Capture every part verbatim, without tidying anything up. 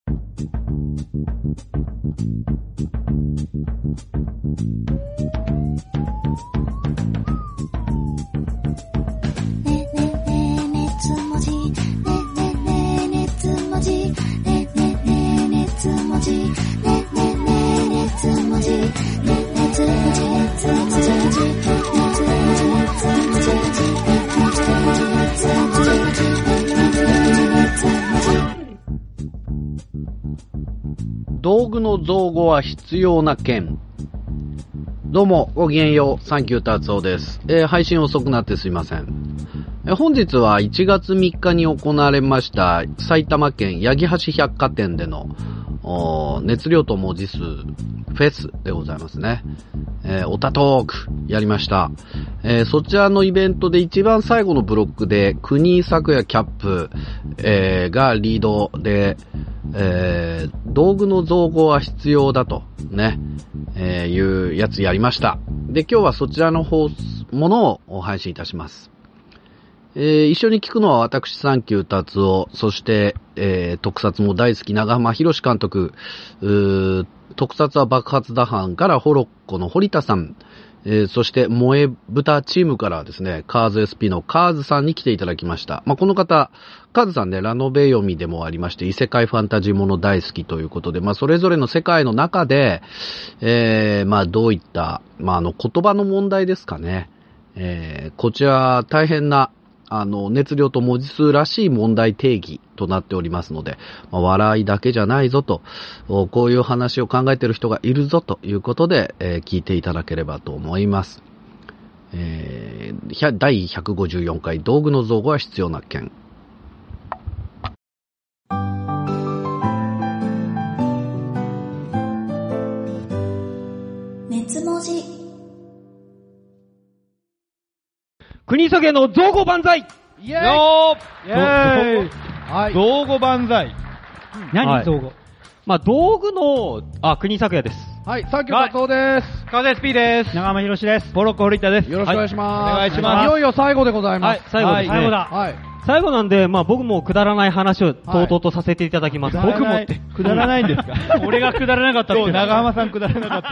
道具の造語は必要な件。どうもごきげんよう、サンキュー達夫です。えー、配信遅くなってすいません。えー、本日はいちがつみっかに行われました埼玉県八木橋百貨店での熱量と文字数フェスでございますね。えー、オタトークやりました。えー、そちらのイベントで一番最後のブロックで国井咲也キャップ、えー、がリードで、えー、道具の造語は必要だとね、えー、いうやつやりました。で、今日はそちらの方ものを配信いたします。えー、一緒に聞くのは私サンキュー達夫、そして、えー、特撮も大好き長浜博監督、うー特撮は爆発打班からホロッコの堀田さん、えー、そして萌え豚チームからですね、カーズ エスピー のカーズさんに来ていただきました。まあ、この方、カーズさんね、ラノベ読みでもありまして、異世界ファンタジーもの大好きということで、まあ、それぞれの世界の中で、えー、まあ、どういった、まあ、あの、言葉の問題ですかね。えー、こちら、大変な、あの、熱量と文字数らしい問題定義となっておりますので、まあ、笑いだけじゃないぞと、こういう話を考えている人がいるぞということで、えー、聞いていただければと思います。えー、だいひゃくごじゅうよんかい道具の造語は必要な件。 熱文字国酒の造語万歳イエーイよーイエーイはい。 造語万歳。 何、はい、造語まあ、道具の、あ、国酒屋です。 はい、サンキュー達夫です。 カーズ エスピー です。長浜博です。 ポロッコ堀田です。 よろしくお願いします。 はい、お願いします。いよいよ最後でございます。 はい、最後ですね。最後だ。はい。最後なんで、まあ僕もくだらない話をとうとうとさせていただきます。はい、僕もって。 くだらないんですか俺がくだらなかったって。 長浜さんくだらなかった。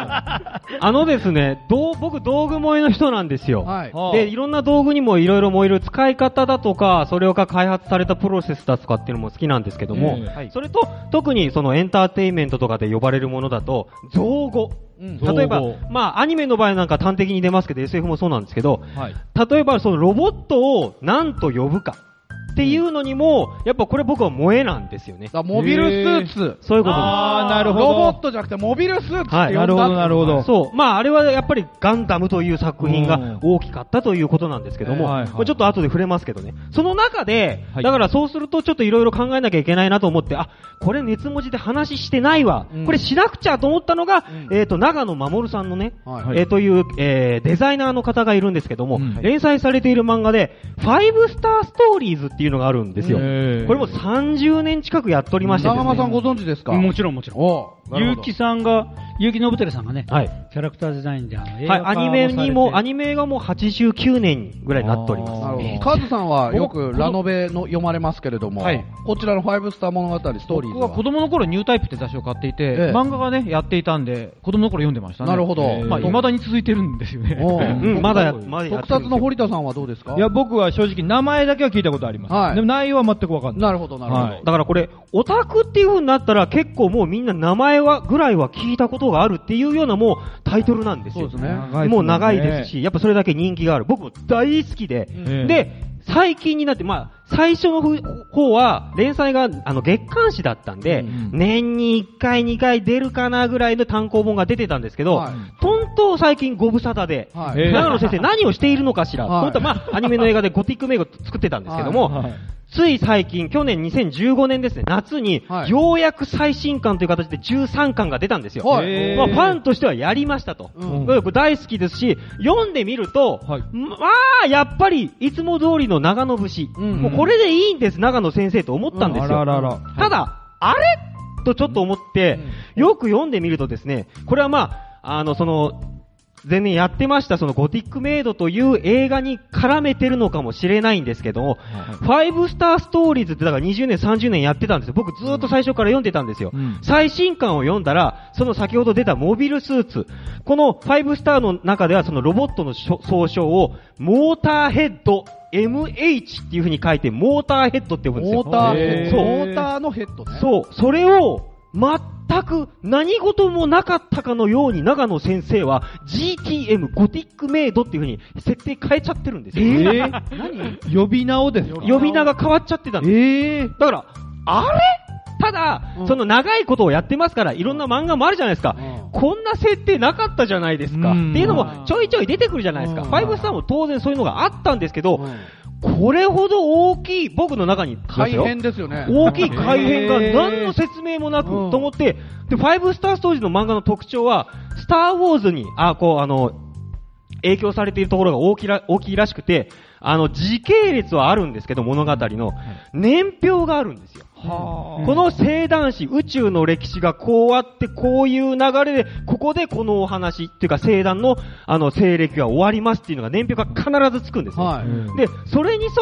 あのですね、どう、僕道具萌えの人なんですよ。はい。で、いろんな道具にもいろいろ燃える使い方だとか、それが開発されたプロセスだとかっていうのも好きなんですけども、はい、それと特にそのエンターテインメントとかで呼ばれるものだと、造語。うん、例えば、まあ、アニメの場合なんか端的に出ますけど、エスエフ もそうなんですけど、はい、例えばそのロボットを何と呼ぶか。っていうのにも、やっぱこれ僕は萌えなんですよね。 モビルスーツ。 そういうことです。 あー、なるほど。ロボットじゃなくてモビルスーツって呼んだ。はい、なるほど、なるほど。 そう。まあ、あれはやっぱりガンダムという作品が大きかったということなんですけども、はいはい、これちょっと後で触れますけどね。その中で、はい、だからそうするとちょっといろいろ考えなきゃいけないなと思って、あ、これ熱文字で話してないわ。うん、これしなくちゃと思ったのが、うん、えっと、長野守さんのね、はい、えー、という、えー、デザイナーの方がいるんですけども、うん、連載されている漫画で、ファイブスターストーリーズっていうのがあるんですよ。これもさんじゅうねん近くやっておりましてですね。 長浜さんご存知ですか？ もちろんもちろん。お結城さんが、結城信輝さんがね、はい、キャラクターデザインであの映画化はい、アニメにも、アニメがもうはちじゅうきゅうねんぐらいになっております。 なるほど。カズさんはよくラノベの読まれますけれども、はい、こちらのファイブスター物語ストーリーズは僕は子供の頃ニュータイプって雑誌を買っていて、ええ、漫画がね、やっていたんで、子供の頃読んでましたね。 なるほど。 えー、まあ、未だに続いてるんですよね。 うん、まだや、まだや特撮の堀田さんはどうですか？ いや、僕は正直名前だけは聞いたことあります。はい。でも内容は全くわかんない。 なるほど、なるほど。はい、 だからこれ、オタクっていう風になったら結構もうみんな名前は、ぐらいは聞いたことがあるっていうようなもうタイトルなんですよ。 そうですね。 もう長いですし、やっぱそれだけ人気がある。僕も大好きで。うん、で、最近になって、まあ、最初の方は、連載が、あの、月刊誌だったんで、うん、年にいっかい、にかい出るかなぐらいの単行本が出てたんですけど、はい、とんと最近ご無沙汰で、はい、長野先生何をしているのかしら、はい、本当はまあ、アニメの映画でゴティックメイク作ってたんですけども、はいはい、つい最近、去年にせんじゅうごねんですね、夏に、はい、ようやく最新刊という形でじゅうさんかんが出たんですよ。はい、まあ、ファンとしてはやりましたと。うん、大好きですし、読んでみると、はい、まあ、やっぱり、いつも通りの長野節。うんうん、もうこれでいいんです、長野先生と思ったんですよ。うん、あらららただ、あれとちょっと思って、うん、よく読んでみるとですね、これはまあ、あの、その、 前年やってましたそのゴティックメイドという映画に絡めてるのかもしれないんですけども、はい、ファイブスターストーリーズってだからにじゅうねんさんじゅうねんやってたんですよ。僕ずーっと最初から読んでたんですよ、うん、最新刊を読んだらその先ほど出たモビルスーツ、このファイブスターの中ではそのロボットの総称をモーターヘッド エムエイチ っていう風に書いてモーターヘッドって呼ぶんですよ。 モーターヘッド。そう。モーターのヘッドね。 そう。それを全く何事もなかったかのように長野先生は ジーティーエム ゴティックメイドっていう風に設定変えちゃってるんですよ。えー、何呼び名をですか？ 呼び名が変わっちゃってたんです。 えー、 だから、あれただ、うん、その長いことをやってますから、いろんな漫画もあるじゃないですか。うん、こんな設定なかったじゃないですか。っていうのもちょいちょい出てくるじゃないですか。ファイブスターも当然そういうのがあったんですけど、うんこれほど大きい、僕の中に改変ですよね。 大きい改変が何の説明もなくと思って、で、ファイブスターストーリーの漫画の特徴は、スターウォーズに、あ、こう、あの、影響されているところが大きいら、大きいらしくて、あの、時系列はあるんですけど、物語の、年表があるんですよ。はあ、この星団史、宇宙の歴史がこうあって、こういう流れで、ここでこのお話っていうか、星団の、あの、西暦が終わりますっていうのが年表が必ずつくんですよ。はい、で、それに沿って、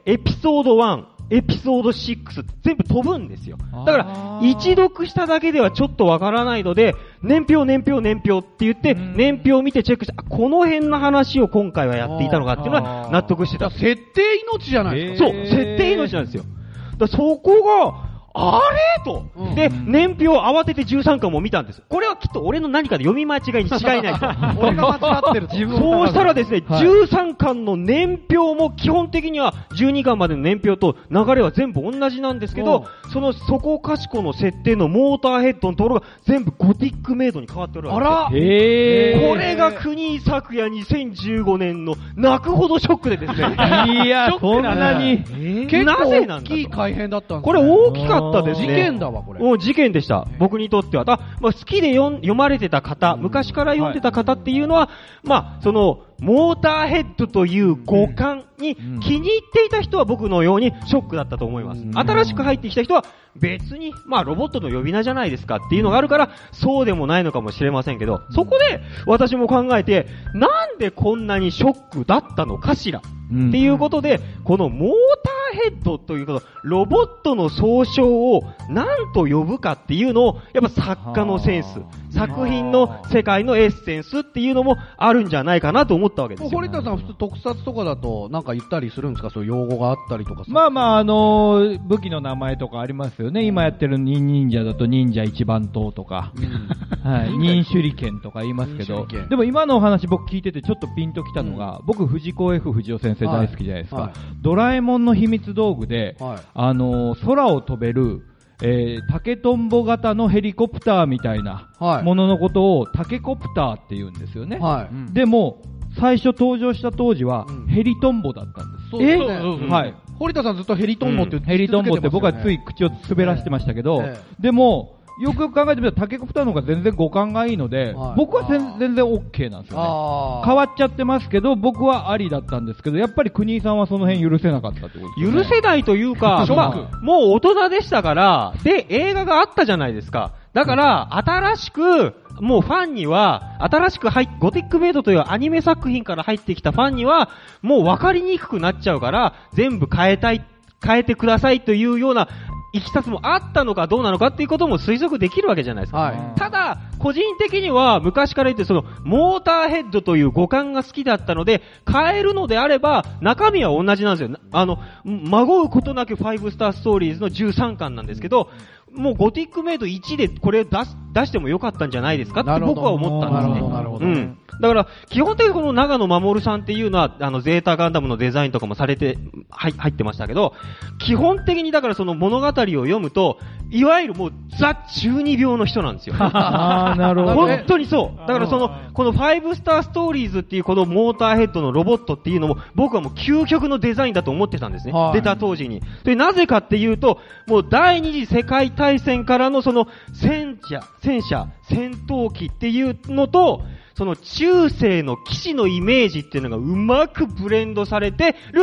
エピソードワン、エピソードシックス、全部飛ぶんですよ。だから、一読しただけではちょっとわからないので、年表、年表、年表って言って、年表を見てチェックして、あ、この辺の話を今回はやっていたのかっていうのは納得してた。 設定命じゃないですか。そう、設定命なんですよ。だそこが、あれと、うん、で、年表を慌ててじゅうさんかんも見たんです。これはきっと俺の何かで読み間違いに違いないと。 俺が間違ってる。自分そうしたらですね、はい、じゅうさんかんの年表も基本的にはじゅうにかんまでの年表と流れは全部同じなんですけど、そのそこかしこの設定のモーターヘッドのところが全部ゴティックメイドに変わっておるわけです。 あらへー。これが国井咲也にせんじゅうごねんの泣くほどショックでですね。 いや、そんなに。 結構大きい改変だったんですね。 これ大きかったですね。 事件だわ、これ。 もう事件でした。僕にとっては。あ、まあ、好きで読読まれてた方、昔から読んでた方っていうのは、はい、まあ、その、モーターヘッドという五感に気に入っていた人は僕のようにショックだったと思います。新しく入ってきた人は別に、まあロボットの呼び名じゃないですかっていうのがあるからそうでもないのかもしれませんけど、そこで私も考えてなんでこんなにショックだったのかしらっていうことで、このモーターヘッドということ、ロボットの総称を何と呼ぶかっていうのをやっぱ作家のセンス、作品の世界のエッセンスっていうのもあるんじゃないかなと思ったわけですよ。 堀田さん普通特撮とかだとなんか言ったりするんですか？そういう用語があったりとか。 まあまああのー、武器の名前とかありますよね。今やってる忍忍者だと忍者一番刀とか、うん、はい、忍手裏剣とか言いますけど、でも今のお話僕聞いててちょっとピンときたのが、うん、僕藤子 F 不二雄先生大好きじゃないですか。はいはい、ドラえもんの秘密道具で、はい、あのー、空を飛べるえー、竹とんぼ型のヘリコプターみたいなもののことをタケコプターって言うんですよね。はい、でも最初登場した当時はヘリトンボだったんです。 そうですね。えー、はい。堀田さんずっとヘリトンボって言って、 うん、ヘリトンボって僕はつい口を滑らせてましたけど、えー、でもよくよく考えてみたらタケコプターの方が全然五感がいいので、はい、僕は全然 OK なんですよね。変わっちゃってますけど僕はありだったんですけど、やっぱり国井さんはその辺許せなかったってことですね。 許せないというか、まあ、もう大人でしたから、で映画があったじゃないですか。だから、うん、新しくもうファンには新しく入っゴティックメイドというアニメ作品から入ってきたファンにはもう分かりにくくなっちゃうから全部変えたい変えてくださいというようないきさつもあったのかどうなのかっていうことも推測できるわけじゃないですか。はい、ただ、個人的には昔から言ってそのモーターヘッドという五感が好きだったので、変えるのであれば中身は同じなんですよ。あの、まごうことなくファイブスターストーリーズのじゅうさんかんなんですけど、もうゴティックメイドいちでこれ出し、出してもよかったんじゃないですかって僕は思ったんですね。なるほど、なるほど。うん。だから、基本的にこの長野守さんっていうのは、あの、ゼータガンダムのデザインとかもされて、はい、入ってましたけど、基本的にだからその物語を読むと、いわゆるもうザ中二病の人なんですよ。 ああ、なるほど。 本当にそう。だからその、このファイブスターストーリーズっていうこのモーターヘッドのロボットっていうのも、僕はもう究極のデザインだと思ってたんですね。はい、出た当時に。で、なぜかっていうと、もう第二次世界大戦からのその戦車、戦車、戦闘機っていうのと、その中世の騎士のイメージっていうのがうまくブレンドされてる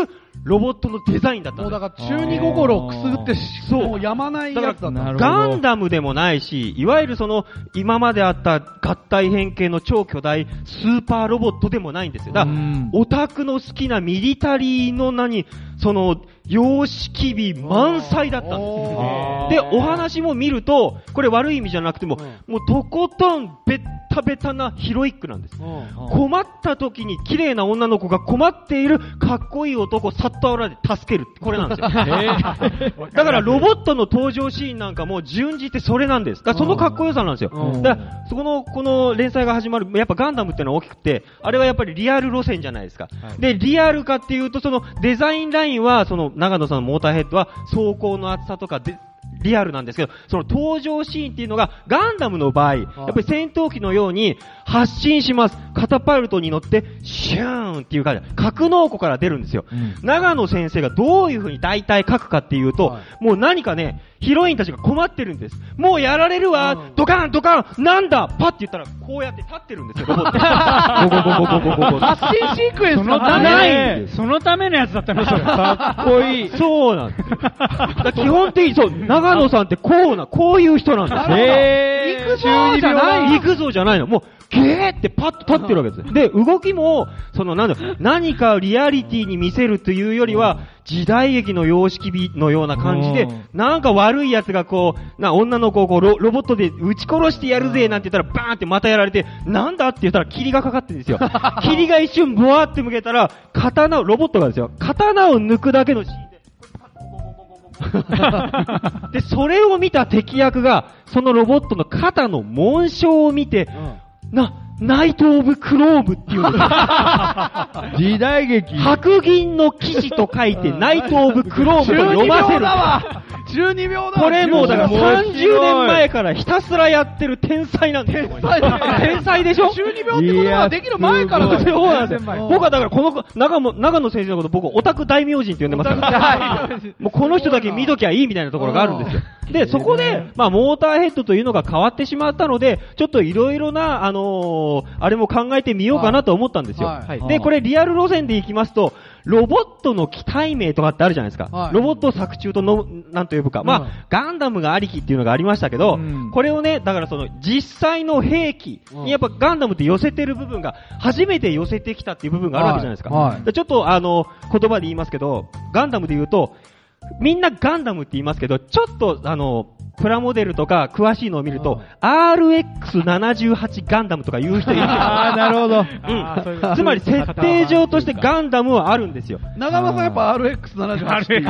ロボットのデザインだったんです。 もうだから中二心をくすぐってもうやまないやつだったんです。 ガンダムでもないし、いわゆるその今まであった合体変形の超巨大スーパーロボットでもないんですよ。だからオタクの好きなミリタリーの何その様式美満載だったんですよ。で、お話も見ると、これ悪い意味じゃなくても、もうとことんベッタベタなヒロイックなんです。困った時に綺麗な女の子が困っているかっこいい男をさっと現れて助けるって、これなんですよ。だからロボットの登場シーンなんかも順じてそれなんです。だからそのかっこよさなんですよ。だからそこの、この連載が始まる、やっぱガンダムっていうのは大きくて、あれはやっぱりリアル路線じゃないですか。で、リアルかっていうと、そのデザインラインは、その長野さんのモーターヘッドは走行の厚さとかで、リアルなんですけど、その登場シーンっていうのがガンダムの場合、やっぱり戦闘機のように発進します。カタパルトに乗ってシューンっていう感じで格納庫から出るんですよ。うん、長野先生がどういう風に大体書くかっていうと、はい、もう何かね、ヒロインたちが困ってるんです。もうやられるわ、うん、ドカンドカンなんだパッて言ったらこうやって立ってるんですよ、ロボット。ゴゴゴゴゴゴゴゴ。 発進シークエンスがないんです。そのためのやつだったのそれ。かっこいい。 そうなんですよ。だ基本的にそう、長野さんってこうな、こういう人なんですよ。 へー。 中二病じゃない。陸像じゃないの。もう、ゲーってパッと立ってるわけです。で、動きも、その、なんだろう、何かリアリティに見せるというよりは、時代劇の様式美のような感じで、なんか悪い奴がこう、な、女の子をこうロ、ロボットで撃ち殺してやるぜなんて言ったら、バーンってまたやられて、なんだって言ったら霧がかかってるんですよ。霧が一瞬ブワーって向けたら、刀を、ロボットがですよ、刀を抜くだけのシーンで、で、それを見た敵役が、そのロボットの肩の紋章を見て、うん、な、ナイト・オブ・クローブっていうんですよ。 時代劇。 白銀の騎士と書いて、ナイト・オブ・クローブと読ませる。 中二病だわ。 これもうだからさんじゅうねんまえからひたすらやってる天才なんですよ。天才天才でしょ。 中二病ってことはできる前からですよ。そうなんですよ。僕はだからこの長野長野先生のこと僕オタク大名人って呼んでますから。もうこの人だけ見ときゃいいみたいなところがあるんですよ。で、そこで、まあ、モーターヘッドというのが変わってしまったので、ちょっといろいろな、あのー、あれも考えてみようかなと思ったんですよ。はいはい、で、これリアル路線でいきますと、ロボットの機体名とかってあるじゃないですか。はい、ロボット作中との、なんと呼ぶか。まあ、うん、ガンダムがありきっていうのがありましたけど、うん、これをね、だからその、実際の兵器にやっぱガンダムって寄せてる部分が、初めて寄せてきたっていう部分があるわけじゃないですか。はいはい、ちょっとあの、言葉で言いますけど、ガンダムで言うと、みんなガンダムって言いますけど、ちょっとあの、プラモデルとか詳しいのを見ると、アールエックスななじゅうはち ガンダムとか言う人いるんですよ。 ああ、なるほど。 うん。つまり設定上としてガンダムはあるんですよ。 長間さんやっぱ アールエックスななじゅうはち っていう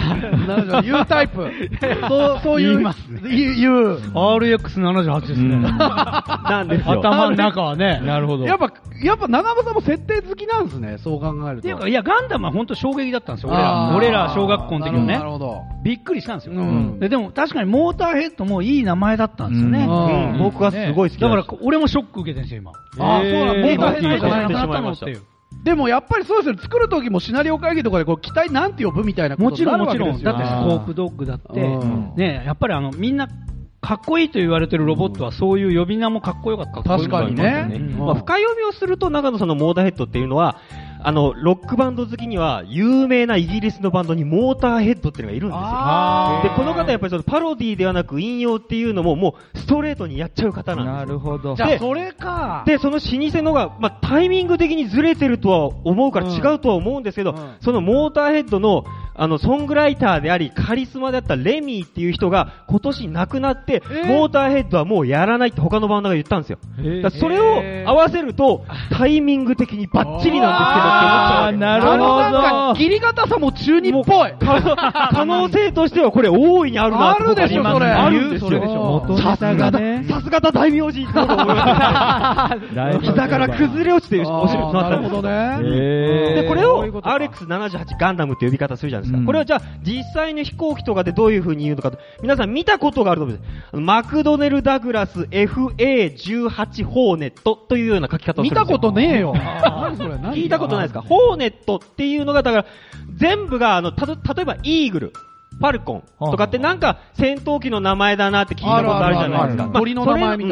。U タイプ。そう、そういう。言います。言う。 アールエックスななじゅうはち ですね。 なんですよ。 頭の中はね。 なるほど。 やっぱ、やっぱ長間さんも設定好きなんですね。そう考えると。 いや、ガンダムは本当衝撃だったんですよ。俺ら、俺ら小学校の時のね。 なるほど。 びっくりしたんですよ。でも確かにモーターヘッドもいい名前だったんですよね。 うん、僕はすごい好きだから、俺もショック受けてるんですよ、今。 ああ、そうなんだ。 モーターヘッドじゃなくなったのっていう。 でもやっぱりそうですよ。作る時もシナリオ会議とかでこう機体なんて呼ぶみたいなことになるわけですよ。 もちろんもちろん。だってスコープドッグだって、ね、やっぱりあの、みんな、かっこいいと言われてるロボットはそういう呼び名もかっこよかった。 確かにね。 まあ、深読みをすると長野さんのモーターヘッドっていうのは、あの、ロックバンド好きには、有名なイギリスのバンドにモーターヘッドっていうのがいるんですよ。で、この方やっぱりそのパロディーではなく引用っていうのももうストレートにやっちゃう方なんですよ。 なるほど。 じゃあそれか。 で、その老舗のが、まあ、タイミング的にずれてるとは思うから違うとは思うんですけど、うんうん、そのモーターヘッドの、あの、ソングライターであり、カリスマであったレミーっていう人が今年亡くなって、えー、モーターヘッドはもうやらないって他のバンドが言ったんですよ。えー、だそれを合わせると、タイミング的にバッチリなんですけどって思っちゃう。 なるほど。 なんか切り方さも中二っぽい。 可能性としてはこれ大いにあるなあるでしょ、それ。 あるんですよ。さすがだ、さすがだ大名人って思いました。膝から崩れ落ちてお尻になったんです。 なるほどね。 で、これを アールエックスななじゅうはち ガンダムって呼び方するじゃないですか。これはじゃあ実際の飛行機とかでどういう風に言うのかと、皆さん見たことがあると思うんです。マクドネル・ダグラス エフエーじゅうはち ホーネットというような書き方をするんですよ。 見たことねえよ。 何それ聞いたことないですか。ホーネットっていうのが、だから、全部が、あの、たと、例えば、イーグル、ファルコンとかってなんか、戦闘機の名前だなって聞いたことあるじゃないですか。 鳥の名前みたいな。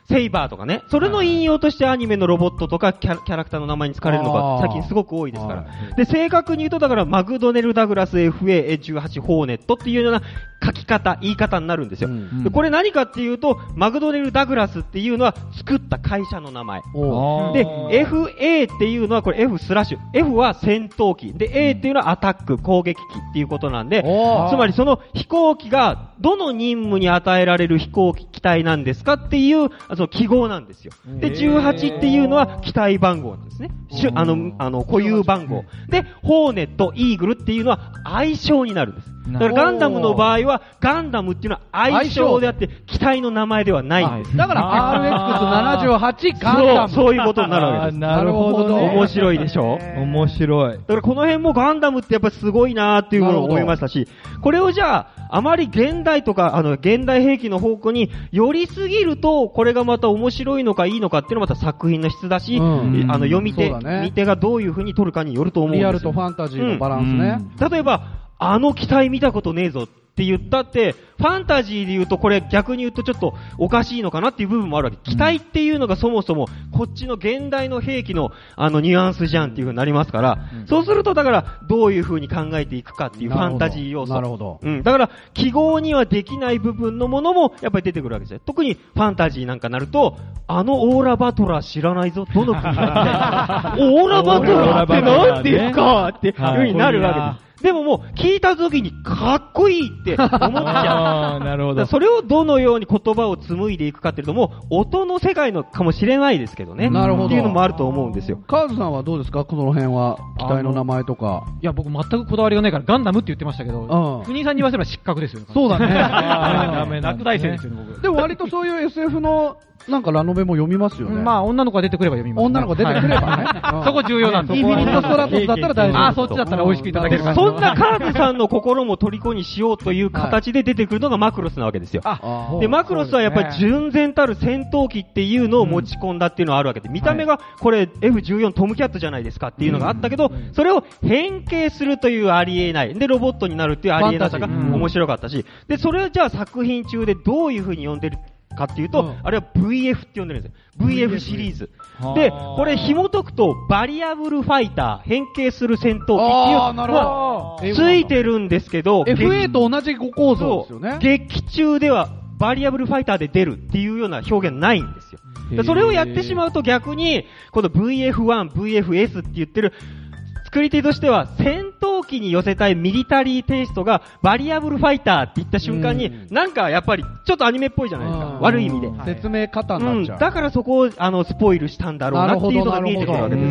セイバーとかね、それの引用としてアニメのロボットとかキャラ、キャラクターの名前に使われるのが最近すごく多いですから。で、正確に言うとだからマクドネル・ダグラス エフエーじゅうはち ホーネットっていうような書き方、言い方になるんですよ。うん、でこれ何かっていうと、マクドネル・ダグラスっていうのは作った会社の名前。で、エフエー っていうのはこれ F スラッシュ。F は戦闘機。で、A っていうのはアタック、攻撃機っていうことなんで、つまりその飛行機がどの任務に与えられる飛行機、機体なんですかっていう、その記号なんですよ。で、じゅうはちっていうのは機体番号なんですね。あの、あの、固有番号。で、ホーネット、イーグルっていうのは愛称になるんです。だからガンダムの場合は、ガンダムっていうのは愛称であって、機体の名前ではないんです。 だから アールエックスななじゅうはち ガンダム。 そう、そういうことになるわけです。 なるほど、ね。 面白いでしょ？ 面白い。 だからこの辺もガンダムってやっぱりすごいなーっていうものを思いましたし、これをじゃあ、あまり現代とか、あの、現代兵器の方向に寄りすぎると、これがまた面白いのかいいのかっていうのはまた作品の質だし、うん、あの、読み手、ね、見手がどういう風に取るかによると思うんですよ。 リアルとファンタジーのバランスね。 うん、例えば、あの機体見たことねえぞって言ったって、ファンタジーで言うとこれ逆に言うとちょっとおかしいのかなっていう部分もあるわけ。機体っていうのがそもそもこっちの現代の兵器のあのニュアンスじゃんっていう風になりますから、うん、そうするとだからどういう風に考えていくかっていうファンタジー要素。 なるほど。 うん。だから記号にはできない部分のものもやっぱり出てくるわけですよ。特にファンタジーなんかなると、あのオーラバトラー知らないぞ。どの国だみたいな。オーラバトラーって何ですかっていう風になるわけです。でももう聞いた時にかっこいいって思っちゃう。 あなるほど。 それをどのように言葉を紡いでいくかっていうのも音の世界のかもしれないですけどね。 なるほど。 っていうのもあると思うんですよ。 カーズさんはどうですかこの辺は機体の名前とか。 いや僕全くこだわりがないからガンダムって言ってましたけど、国井さんに言わせれば失格ですよ。 そうだね。 ダメ落第生ですよ僕。 でも割とそういう エスエフ のなんかラノベも読みますよね。 まあ女の子が出てくれば読みます。 女の子出てくればね。 そこ重要なんです。 インフィニットストラトスだったら大丈夫。 あ、そっちだったら美味しくいただけるから。 そんなカーズさんの心も虜にしようという形で出てくるのがマクロスなわけですよ。で、マクロスはやっぱり純然たる戦闘機っていうのを持ち込んだっていうのがあるわけで、見た目がこれ エフじゅうよん トムキャットじゃないですかっていうのがあったけど、それを変形するというありえない。で、ロボットになるっていうありえなさが面白かったし、で、それをじゃあ作品中でどういう風に読んでるかっていうと、うん、あれは ブイエフ って呼んでるんですよ。ブイエフ シリーズ。で、これ紐解くと、バリアブルファイター、変形する戦闘機っていうのがついてるんですけど、 エフエー と同じご構造ですよね。 劇中ではバリアブルファイターで出るっていうような表現ないんですよ。それをやってしまうと逆に、この ブイエフワン、ブイエフエス って言ってる、作り手としては戦闘機に寄せたいミリタリーテイストがバリアブルファイターって言った瞬間に、なんかやっぱりちょっとアニメっぽいじゃないですか。悪い意味で。 説明方になっちゃう。 うん。だからそこをあのスポイルしたんだろうなっていうのが見えてくるわけです。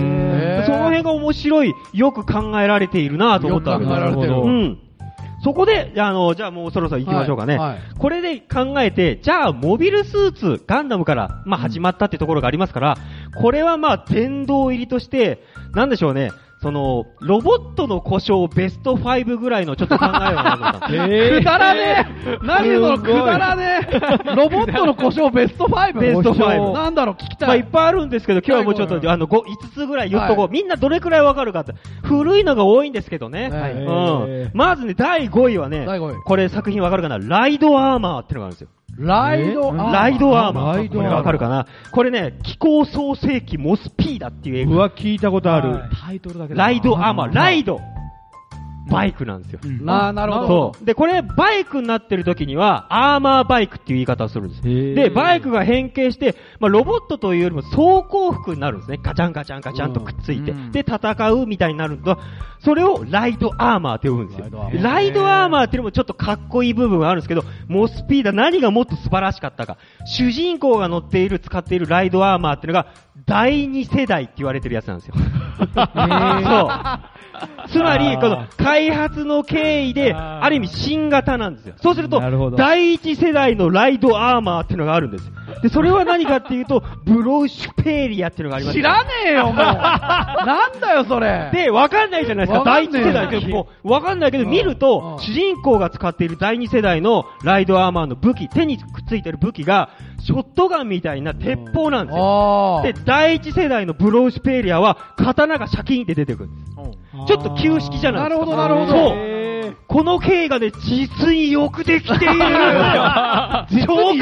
その辺が面白い、よく考えられているなと思ったわけです。 よく考えられてる。 うん。そこで、あの、じゃあもうそろそろ行きましょうかね。はいはい、これで考えて、じゃあモビルスーツ、ガンダムから、まあ始まったってところがありますから、これはまあ殿堂入りとして、なんでしょうね。その、ロボットの故障ベストファイブぐらいのちょっと考えを思ったんです。 えー、くだらねえ何そのくだらねえロボットの故障ベストファイブベストファイブなんだろう聞きたい。 まあいっぱいあるんですけど、今日はもうちょっと、あの、ご、いつつぐらい言っとこう。はい、みんなどれくらいわかるかって。古いのが多いんですけどね。はい、うん。まずね、だいごいはね、これ作品わかるかなライドアーマーってのがあるんですよ。 ライドアーマーライドアーマー。ライドアーマー。これわかるかなこれね、気候創世記モスピーダっていう映画。 うわ、聞いたことある。 タイトルだけライドアーマー。ライドバイクなんですよ。 うん、ああ、なるほど。 そう。で、これ、バイクになってる時には、アーマーバイクっていう言い方をするんです。で、バイクが変形して、まあ、ロボットというよりも装甲服になるんですね。ガチャンガチャンガチャンとくっついて。うん、で、戦うみたいになると、それをライドアーマーって呼ぶんですよ。ライドアーマーっていうのもちょっとかっこいい部分があるんですけど、モスピーダ何がもっと素晴らしかったか。主人公が乗っている、使っているライドアーマーっていうのが、第二世代って言われてるやつなんですよ。そう。つまり、この開発の経緯で、ある意味新型なんですよ。そうすると、第一世代のライドアーマーっていうのがあるんです。で、それは何かっていうと、ブローシュペーリアっていうのがあります。 知らねえよ、もう。なんだよ、それ。 で、わかんないじゃないですか。第一世代ってもう、わかんないけど、見ると、主人公が使っている第二世代のライドアーマーの武器、手にくっついてる武器が、ショットガンみたいな鉄砲なんですよ。で、第一世代のブローシュペーリアは、刀がシャキーンって出てくるんです。ちょっと旧式じゃないですか。 なるほど、なるほど。 そう。この系がね、実によくできている。超かっこい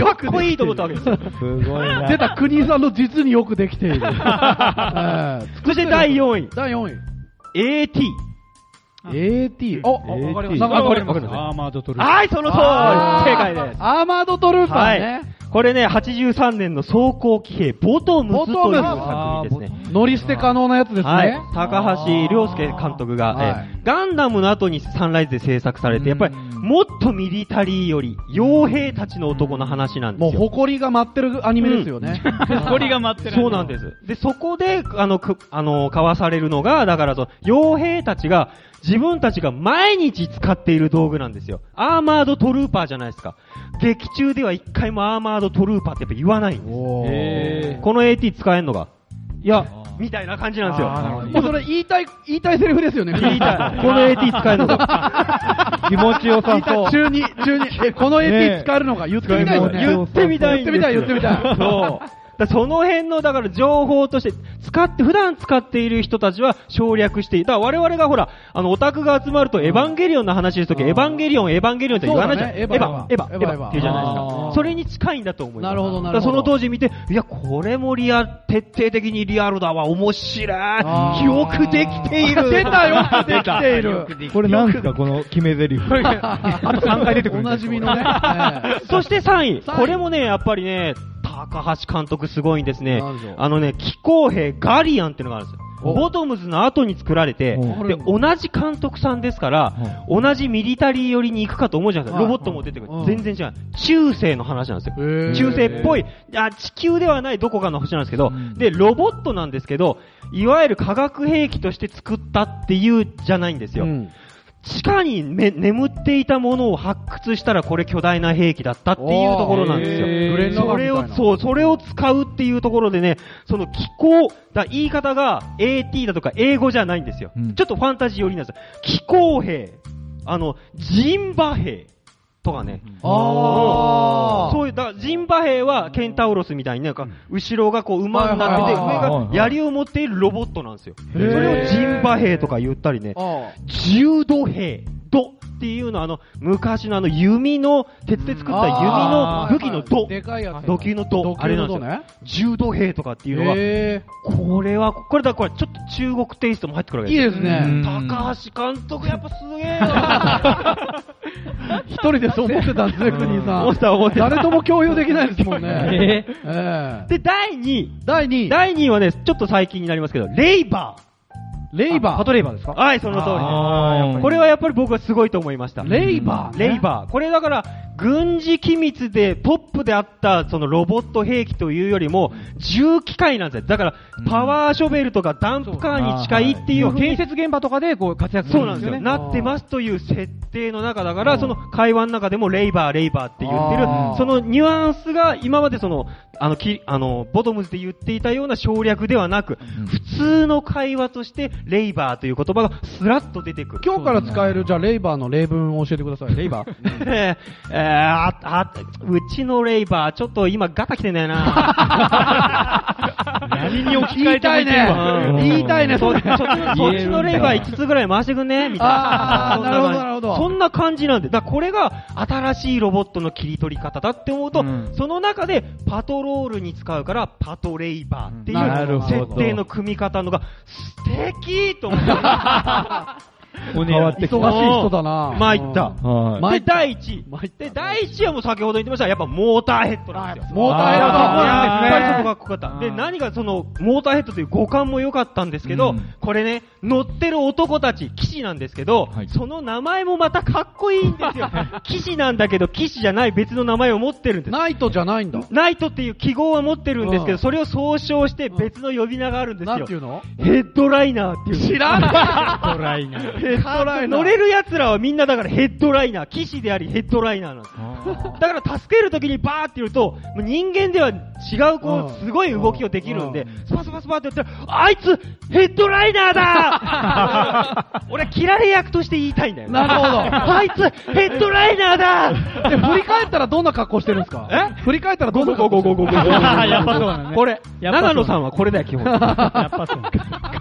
いいと思ったわけですよ。 すごいな。 出た、国井さんの実によくできている。 そしてだいよんい。 だいよんい。 エーティー。 エーティー。あ、わかりました。 わかります。アーマードトルーパー。 はい、その通り。正解です。 アーマードトルーパーね。 これね、はちじゅうさんねんの装甲騎兵、ボトムズという作品ですね。 乗り捨て可能なやつですね。 はい。高橋良介監督が、はい、ガンダムの後にサンライズで制作されて、やっぱりもっとミリタリーより、傭兵たちの男の話なんですよ。 もう誇りが待ってるアニメですよね。 誇りが待ってる。 そうなんです。で、そこで、あの、く、あの、交わされるのが、だからと、傭兵たちが、自分たちが毎日使っている道具なんですよ。アーマードトルーパーじゃないですか。劇中では一回もアーマードトルーパーってやっぱ言わないんです。 へー。 この エーティー 使えんのがいや、みたいな感じなんですよ。 もうそれ言いたい、言いたいセリフですよね。 言いたい。この エーティー 使えるのか。 気持ちよさそう。 中に、中に、え、この エーティー 使えるのか言ってみたいですね。 言ってみたい。 言ってみたい、言ってみたい。 そう。だその辺の、だから情報として、使って、普段使っている人たちは省略している。だから我々がほら、あの、オタクが集まると、エヴァンゲリオンの話ですとき、エヴァンゲリオン、エヴァンゲリオンって言わないじゃん。エヴァ、エヴァ、エヴァ、エヴァって言うじゃないですか。それに近いんだと思います。 なるほど、なるほど。 その当時見て、いや、これもリアル、徹底的にリアルだわ、面白い。よくできている。 出た、よくできている。 これなんですか、この決め台詞。あとさんかい出てくる。 おなじみのね。 そしてさんい。これもね、やっぱりね、高橋監督すごいんですね。あのね、機構兵ガリアンっていうのがあるんですよ。ボトムズの後に作られて、で、同じ監督さんですから、同じミリタリー寄りに行くかと思うじゃないですか。ロボットも出てくる。全然違う。中世の話なんですよ。中世っぽい、あ、地球ではないどこかの星なんですけど、で、ロボットなんですけど、いわゆる化学兵器として作ったっていうじゃないんですよ。地下にめ眠っていたものを発掘したらこれ巨大な兵器だったっていうところなんですよ。それを、そう、それを使うっていうところでね、その機構、だ言い方が エーティー だとか英語じゃないんですよ。うん、ちょっとファンタジー寄りなんですよ。機構兵、あの、人馬兵。とかね。ああ。そういう、だ人馬兵はケンタウロスみたいになんか、後ろがこう馬になってて、上が槍を持っているロボットなんですよ。それを人馬兵とか言ったりね。柔道兵。ドっていうのはあの、昔のあの弓の、鉄で作った弓の武器のド。 でかいやつ。 土球のド。あれなんですよ。柔道兵とかっていうのは、これは、これだ、これちょっと中国テイストも入ってくるわけです。いいですね。 高橋監督やっぱすげえな一人でそう思ってたんですね、国井さん。 思った思った。 誰とも共有できないですもんね。 えー、で、だいにい。 だいにい。 だいにいはね、ちょっと最近になりますけど、レイバー。 レイバー。 パトレイバーですか？はい、その通りです。これはやっぱり僕はすごいと思いました。 レイバー、 ね、レイバー。これだから、軍事機密でトップであったそのロボット兵器というよりも、重機械なんですよ。だから、パワーショベルとかダンプカーに近いっていう建設現場とかでこう活躍するんですよね。 そうなんですよ。なってますという設定の中だから、その会話の中でもレイバー、レイバーって言ってる、そのニュアンスが今までその、あの、き、あの、ボトムズで言っていたような省略ではなく、普通の会話としてレイバーという言葉がスラッと出てくる。 今日から使える、じゃあレイバーの例文を教えてください。 レイバーえー、えー、あ、あ、うちのレイバー、ちょっと今ガタ来てんだよな何に置き換えてもいいね。 言いたいね、 そっちのレイバーいつつぐらい回してくんねみたいな。 あー、なるほど、なるほど。 そんな感じなんで。だからこれが新しいロボットの切り取り方だって思うと、うん、その中でパトロールに使うからパトレイバーっていう設定の組み方のが素敵と思って。 変わって忙しい人だな。 参った。で、だいいちい。で、だいいちいはもう先ほど言ってました。やっぱモーターヘッドなんですよ。 モーターヘッド。 やっぱりそこがかっこよかった。で、何がその、モーターヘッドという五感も良かったんですけど、これね、乗ってる男たち、騎士なんですけど、その名前もまたかっこいいんですよ。騎士なんだけど、騎士じゃない別の名前を持ってるんです。 ナイトじゃないんだ。 ナイトっていう記号は持ってるんですけど、それを総称して別の呼び名があるんですよ。 なんていうの？ ヘッドライナーっていう。 知らない。 ヘッドライナー。ヘッドライナー。乗れる奴らはみんなだからヘッドライナー、騎士でありヘッドライナーなんです。だから助けるときにバーって言うと、人間では違うこう、すごい動きをできるんで、スパスパスパって言ったら、あいつヘッドライナーだ俺切られ役として言いたいんだよ。 なるほど。 あいつヘッドライナーだで、振り返ったらどんな格好してるんですか？え振り返ったらどんな格好してるんですか？ やっぱそうだね。これ、長野さんはこれだよ、基本。やっぱそう。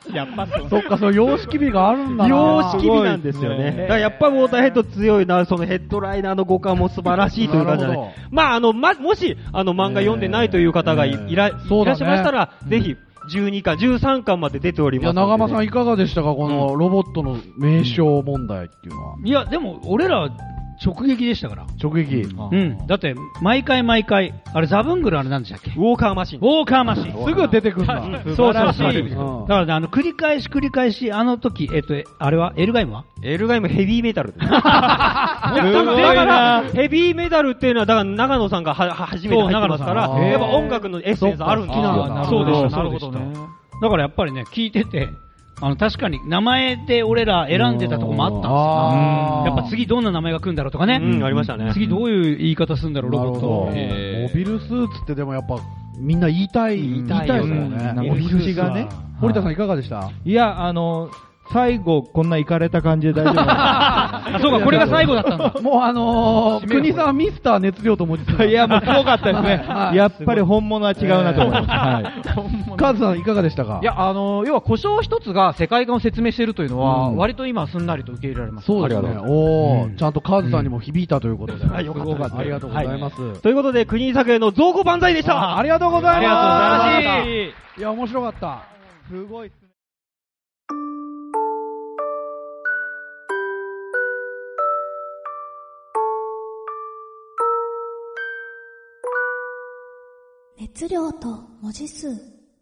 やっぱそう。 そっか、その様式美があるんだな。 様式美なんですよね。だからやっぱウォーターヘッド強いな、そのヘッドライナーの五感も素晴らしいという感じで、ね。まあ、あの、ま、もし、あの、漫画読んでないという方がい,、いら、いらっしゃいましたら、ぜひ、じゅうにかん、じゅうさんかんまで出ております、ね。 いや、長間さんいかがでしたか、このロボットの名称問題っていうのは。 いや、でも、俺らは、直撃でしたから。 直撃。 うん。だって、毎回毎回、あれ、ザブングルあれなんでしたっけ？ ウォーカーマシン。 ウォーカーマシン。 すぐ出てくるんだ。 そうそうそう。だからね、あの、繰り返し繰り返し、あの時、えっと、あれは、エルガイムはエルガイムヘビーメタルです。だから、ヘビーメタルっていうのは、だから長野さんがは、初めて入ってますから、やっぱ音楽のエッセンスあるんですよ。 そうでした、そうでした。だからやっぱりね、聞いてて、あの、確かに名前で俺ら選んでたとこもあったんですよ。やっぱ次どんな名前が来るんだろうとかね。 うん、ありましたね。 次どういう言い方するんだろう、ロボット。モビルスーツってでもやっぱ、みんな言いたい、言いたいですよね。モビルスがね。堀田さんいかがでした？ いや、あの、最後、こんな行かれた感じで大丈夫あ、そうか、これが最後だったんだ。 もうあのー、国さんミスター熱量と文字数。 いや、もうすごかったですね。やっぱり本物は違うなと思います。はい。 カズさんいかがでしたか？ いや、あのー、要は故障一つが世界観を説明しているというのは、割と今すんなりと受け入れられます。 そうですね。おー、ちゃんとカズさんにも響いたということで。はい、よかった。ありがとうございます。 ということで、国作への造語万歳でした。 ありがとうございます。 ありがとうございます。 いや、面白かった。すごい。 熱量と文字数。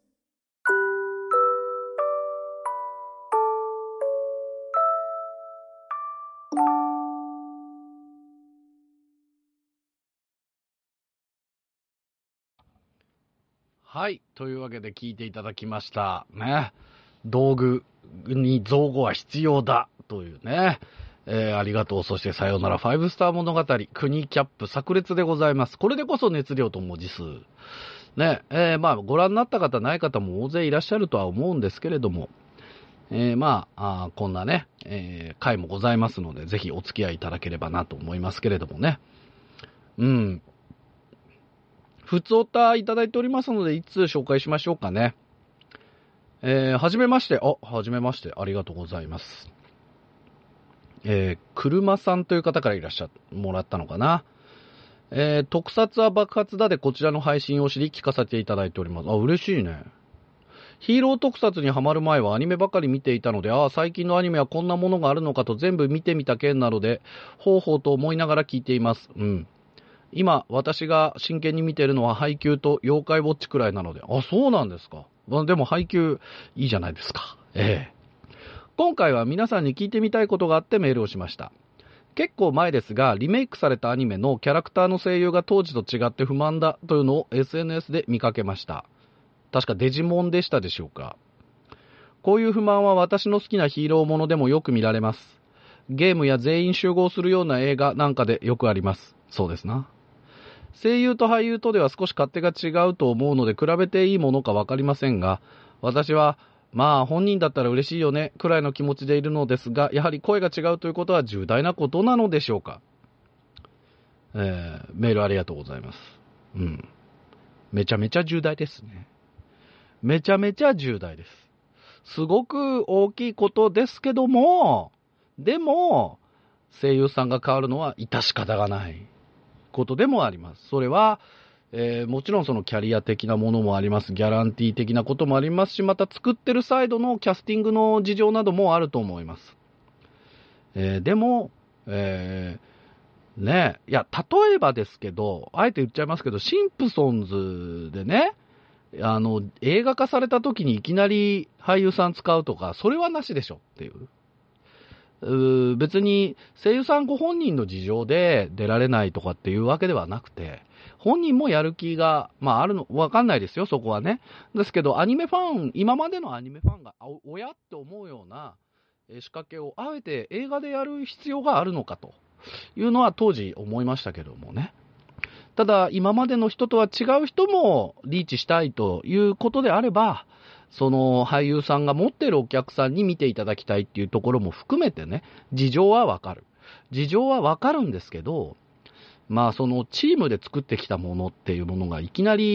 はい。というわけで聞いていただきました。ね。道具に造語は必要だ。というね。えー、ありがとう。そしてさよならファイブスター物語。国キャップ炸裂でございます。これでこそ熱量と文字数。ね。えー、まあ、ご覧になった方、ない方も大勢いらっしゃるとは思うんですけれども、えー、まあ、あこんなね、えー、回もございますので、ぜひお付き合いいただければなと思いますけれどもね。うん。ふつおたいただいておりますので、いつ紹介しましょうかね。えー、はじめまして。あ、はじめまして。ありがとうございます。えー、車さんという方からいらっしゃもらったのかな。えー、特撮は爆発だでこちらの配信を知り聞かせていただいております。あ、嬉しいね。ヒーロー特撮にハマる前はアニメばかり見ていたので、ああ、最近のアニメはこんなものがあるのかと全部見てみた件なので、ほうほうと思いながら聞いています。うん。今、私が真剣に見ているのはハイキューと妖怪ウォッチくらいなので、あ、そうなんですか。でもハイキューいいじゃないですか。ええ。今回は皆さんに聞いてみたいことがあってメールをしました。結構前ですが、リメイクされたアニメのキャラクターの声優が当時と違って不満だというのを エスエヌエス で見かけました。確かデジモンでしたでしょうか。こういう不満は私の好きなヒーローものでもよく見られます。ゲームや全員集合するような映画なんかでよくあります。そうですな。声優と俳優とでは少し勝手が違うと思うので比べていいものかわかりませんが、私はまあ本人だったら嬉しいよねくらいの気持ちでいるのですが、やはり声が違うということは重大なことなのでしょうか。えー、メールありがとうございます。うん。めちゃめちゃ重大ですね。めちゃめちゃ重大です。すごく大きいことですけども、でも、声優さんが変わるのは致し方がないことでもあります。それは、えー、もちろんそのキャリア的なものもあります。ギャランティー的なこともありますし、また作ってるサイドのキャスティングの事情などもあると思います。えー、でも、えー、ねえ、いや、例えばですけど、あえて言っちゃいますけど、シンプソンズでね、あの、映画化された時にいきなり俳優さん使うとか、それはなしでしょっていう。うー別に声優さんご本人の事情で出られないとかっていうわけではなくて、本人もやる気が、まああるの、わかんないですよ、そこはね。ですけど、アニメファン、今までのアニメファンが、お、おやって思うような仕掛けを、あえて映画でやる必要があるのかというのは当時思いましたけどもね。ただ、今までの人とは違う人もリーチしたいということであれば、その俳優さんが持っているお客さんに見ていただきたいっていうところも含めてね、事情はわかる。事情はわかるんですけど、まあそのチームで作ってきたものっていうものがいきなり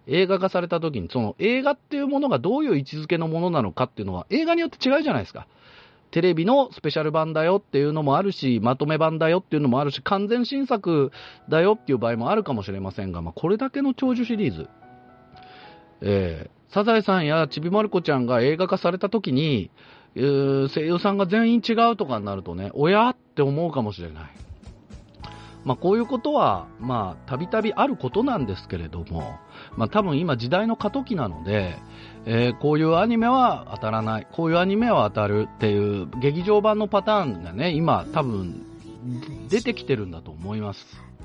映画化された時に、その映画っていうものがどういう位置づけのものなのかっていうのは映画によって違うじゃないですか。テレビのスペシャル版だよっていうのもあるし、まとめ版だよっていうのもあるし、完全新作だよっていう場合もあるかもしれませんが、まあ、これだけの長寿シリーズ、えー、サザエさんやちびまる子ちゃんが映画化された時に、えー、声優さんが全員違うとかになるとね、おやって思うかもしれない。まあ、こういうことは、まあ、たびたびあることなんですけれども、まあ、多分今時代の過渡期なので、えー、こういうアニメは当たらない、こういうアニメは当たるっていう劇場版のパターンがね、今多分出てきてるんだと思います。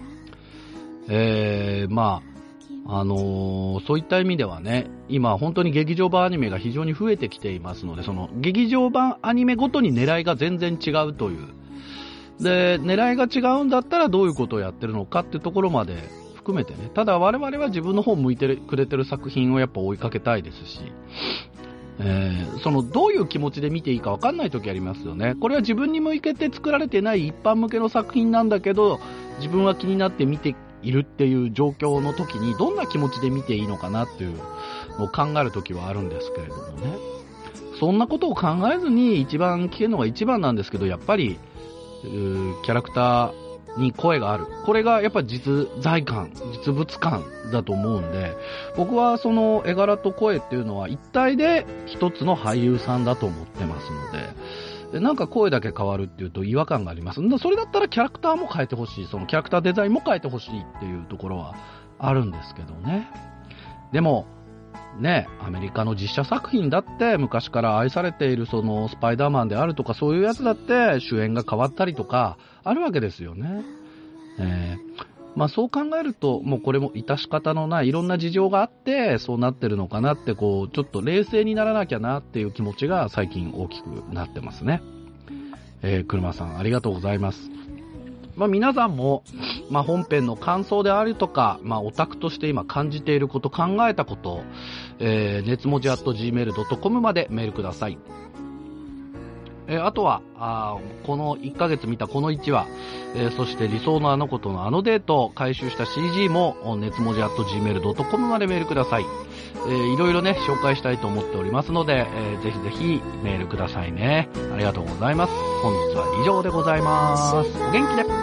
えー、まあ、あのー、そういった意味ではね、今本当に劇場版アニメが非常に増えてきていますので、その劇場版アニメごとに狙いが全然違うという。で、狙いが違うんだったらどういうことをやってるのかっていうところまで含めてね。ただ我々は自分の方向いてくれてる作品をやっぱ追いかけたいですし、えー、そのどういう気持ちで見ていいか分かんない時ありますよね。これは自分に向けて作られてない一般向けの作品なんだけど、自分は気になって見ているっていう状況の時にどんな気持ちで見ていいのかなっていうのを考える時はあるんですけれどもね。そんなことを考えずに一番聞けるのが一番なんですけど、やっぱりキャラクターに声がある。これがやっぱり実在感、実物感だと思うんで、僕はその絵柄と声っていうのは一体で一つの俳優さんだと思ってますので、なんか声だけ変わるっていうと違和感があります。それだったらキャラクターも変えてほしい。そのキャラクターデザインも変えてほしいっていうところはあるんですけどね。でも、ね、アメリカの実写作品だって昔から愛されているそのスパイダーマンであるとかそういうやつだって主演が変わったりとかあるわけですよね。えー、まあそう考えるともうこれも致し方のないいろんな事情があってそうなってるのかなってこうちょっと冷静にならなきゃなっていう気持ちが最近大きくなってますね。えー、車さんありがとうございます。まあ皆さんも、まあ本編の感想であるとか、まあオタクとして今感じていること、考えたこと、えー、熱文字 アットジーメールドットコム までメールください。えー、あとは、あこのいっかげつ見たこのいちわ、えー、そして理想のあの子とのあのデートを回収した シージー も、熱文字 アットジーメールドットコム までメールください。えー、いろいろね、紹介したいと思っておりますので、えー、ぜひぜひメールくださいね。ありがとうございます。本日は以上でございます。お元気で。